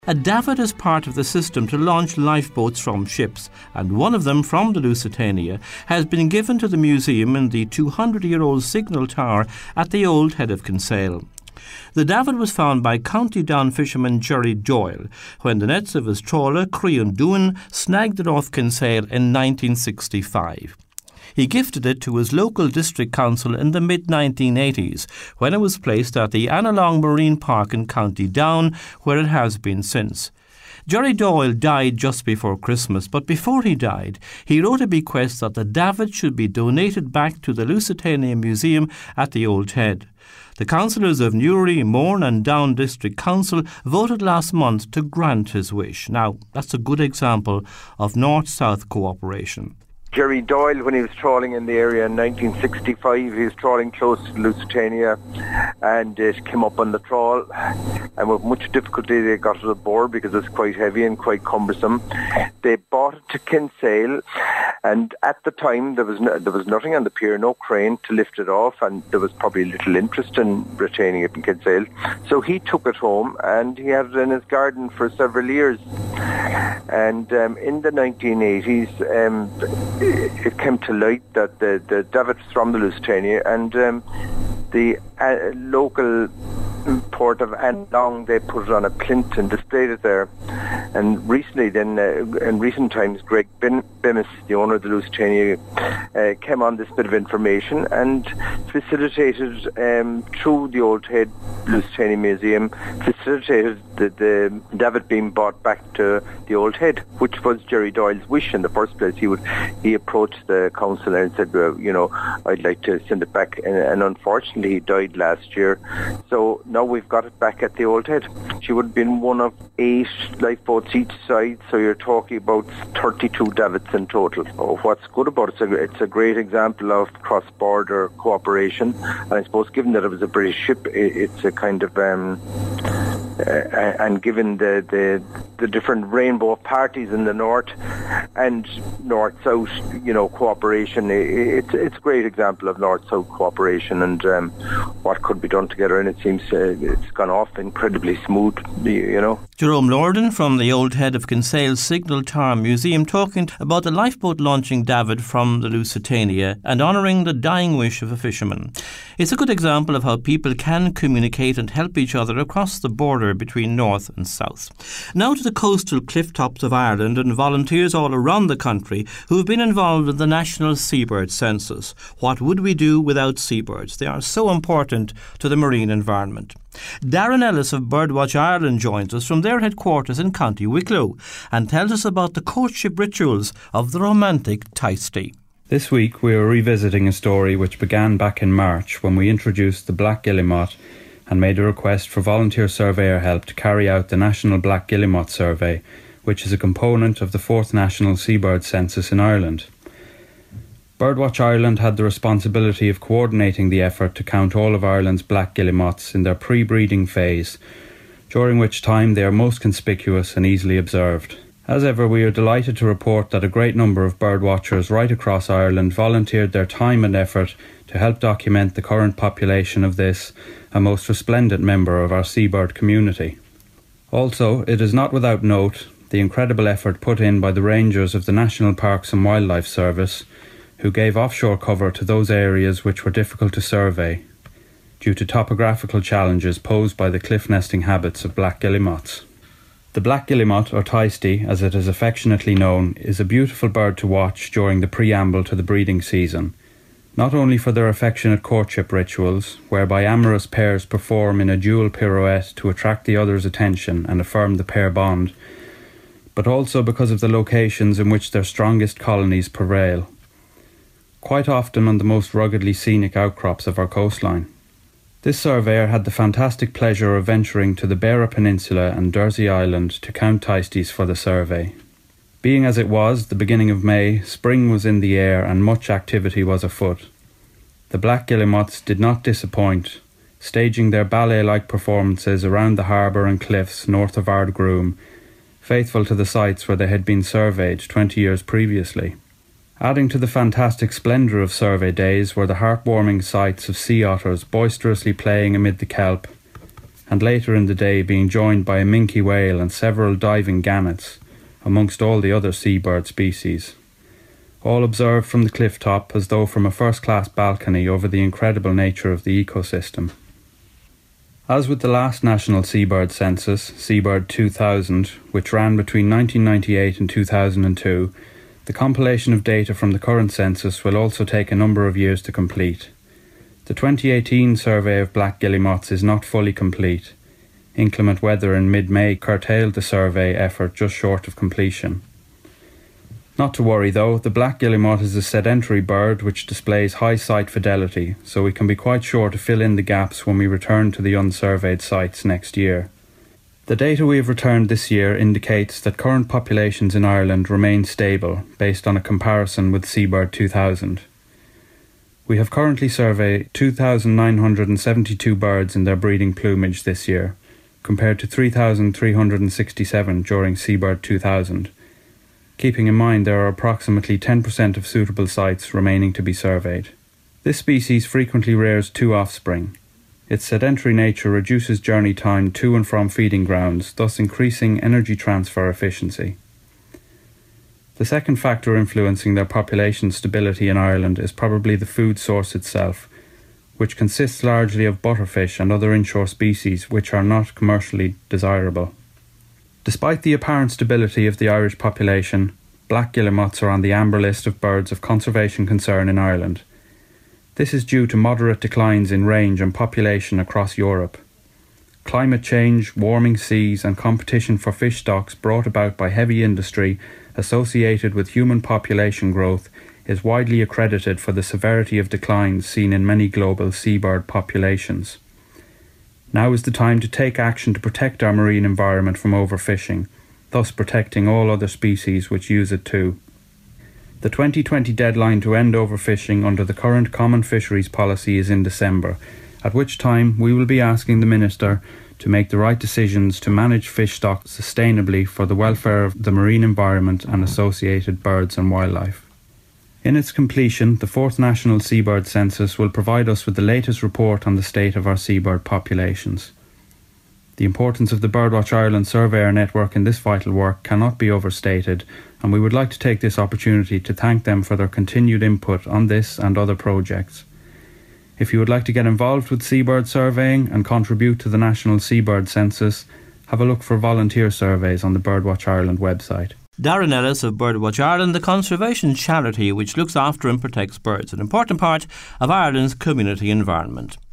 A davit is part of the system to launch lifeboats from ships, and one of them from the Lusitania has been given to the museum in the 200-year-old signal tower at the old head of Kinsale. The davit was found by County Down fisherman Jerry Doyle when the nets of his trawler Creon Doohan snagged it off Kinsale in 1965. He gifted it to his local district council in the mid-1980s when it was placed at the Annalong Marine Park in County Down, where it has been since. Jerry Doyle died just before Christmas, but before he died, he wrote a bequest that the davit should be donated back to the Lusitania Museum at the Old Head. The councillors of Newry, Mourne and Down District Council voted last month to grant his wish. Now, that's a good example of North-South cooperation. Jerry Doyle, when he was trawling in the area in 1965, he was trawling close to Lusitania, and it came up on the trawl, and with much difficulty they got it aboard because it's quite heavy and quite cumbersome. They brought it to Kinsale, and at the time there was nothing on the pier, no crane to lift it off, and there was probably little interest in retaining it in Kinsale. So he took it home and he had it in his garden for several years. And in the 1980s, it came to light that the davit was from the Lusitania, and the local port of Annalong, they put it on a plinth and displayed it there. And recently then, in recent times, Greg Bemis, the owner of the Lusitania, came on this bit of information and facilitated, through the Old Head Lusitania Museum, facilitated the davit being brought back to the Old Head, which was Jerry Doyle's wish in the first place. He approached the council and said, I'd like to send it back, and unfortunately he died last year. So now we've got it back at the Old Head. She would have been one of 8 lifeboats each side, so you're talking about 32 davits in total. What's good about it, it's a great example of cross-border cooperation, and I suppose given that it was a British ship, it's a kind of and given the different rainbow of parties in the north and north-south, cooperation, it's a great example of north-south cooperation and what could be done together, and it seems it's gone off incredibly smooth, Jerome Lorden from the Old Head of Kinsale Signal Tower Museum talking about the lifeboat launching davit from the Lusitania and honouring the dying wish of a fisherman. It's a good example of how people can communicate and help each other across the border between North and South. Now to the coastal cliff tops of Ireland and volunteers all around the country who have been involved in the National Seabird Census. What would we do without seabirds? They are so important to the marine environment. Darren Ellis of Birdwatch Ireland joins us from their headquarters in County Wicklow and tells us about the courtship rituals of the romantic Taisty. This week we are revisiting a story which began back in March when we introduced the Black Guillemot and made a request for volunteer surveyor help to carry out the National Black Guillemot Survey, which is a component of the 4th National Seabird Census in Ireland. Birdwatch Ireland had the responsibility of coordinating the effort to count all of Ireland's black guillemots in their pre-breeding phase, during which time they are most conspicuous and easily observed. As ever, we are delighted to report that a great number of birdwatchers right across Ireland volunteered their time and effort to help document the current population of this, a most resplendent member of our seabird community. Also, it is not without note the incredible effort put in by the rangers of the National Parks and Wildlife Service, who gave offshore cover to those areas which were difficult to survey due to topographical challenges posed by the cliff nesting habits of black guillemots. The black guillemot, or Taisty as it is affectionately known, is a beautiful bird to watch during the preamble to the breeding season, not only for their affectionate courtship rituals, whereby amorous pairs perform in a dual pirouette to attract the other's attention and affirm the pair bond, but also because of the locations in which their strongest colonies prevail, quite often on the most ruggedly scenic outcrops of our coastline. This surveyor had the fantastic pleasure of venturing to the Beara Peninsula and Dursey Island to count Taisties for the survey. Being as it was the beginning of May, spring was in the air and much activity was afoot. The black guillemots did not disappoint, staging their ballet-like performances around the harbour and cliffs north of Ardgroom, faithful to the sites where they had been surveyed 20 years previously. Adding to the fantastic splendour of survey days were the heartwarming sights of sea otters boisterously playing amid the kelp, and later in the day being joined by a minke whale and several diving gannets, amongst all the other seabird species. All observed from the cliff top as though from a first-class balcony over the incredible nature of the ecosystem. As with the last National Seabird Census, Seabird 2000, which ran between 1998 and 2002, the compilation of data from the current census will also take a number of years to complete. The 2018 survey of black guillemots is not fully complete. Inclement weather in mid-May curtailed the survey effort just short of completion. Not to worry though, the black guillemot is a sedentary bird which displays high site fidelity, so we can be quite sure to fill in the gaps when we return to the unsurveyed sites next year. The data we have returned this year indicates that current populations in Ireland remain stable based on a comparison with Seabird 2000. We have currently surveyed 2,972 birds in their breeding plumage this year, compared to 3,367 during Seabird 2000, keeping in mind there are approximately 10% of suitable sites remaining to be surveyed. This species frequently rears two offspring. Its sedentary nature reduces journey time to and from feeding grounds, thus increasing energy transfer efficiency. The second factor influencing their population stability in Ireland is probably the food source itself, which consists largely of butterfish and other inshore species which are not commercially desirable. Despite the apparent stability of the Irish population, black guillemots are on the amber list of birds of conservation concern in Ireland. This is due to moderate declines in range and population across Europe. Climate change, warming seas and competition for fish stocks brought about by heavy industry associated with human population growth is widely accredited for the severity of declines seen in many global seabird populations. Now is the time to take action to protect our marine environment from overfishing, thus protecting all other species which use it too. The 2020 deadline to end overfishing under the current Common Fisheries Policy is in December, at which time we will be asking the Minister to make the right decisions to manage fish stocks sustainably for the welfare of the marine environment and associated birds and wildlife. In its completion, the 4th National Seabird Census will provide us with the latest report on the state of our seabird populations. The importance of the Birdwatch Ireland Surveyor Network in this vital work cannot be overstated, and we would like to take this opportunity to thank them for their continued input on this and other projects. If you would like to get involved with seabird surveying and contribute to the National Seabird Census, have a look for volunteer surveys on the Birdwatch Ireland website. Darren Ellis of Birdwatch Ireland, the conservation charity which looks after and protects birds, an important part of Ireland's community environment.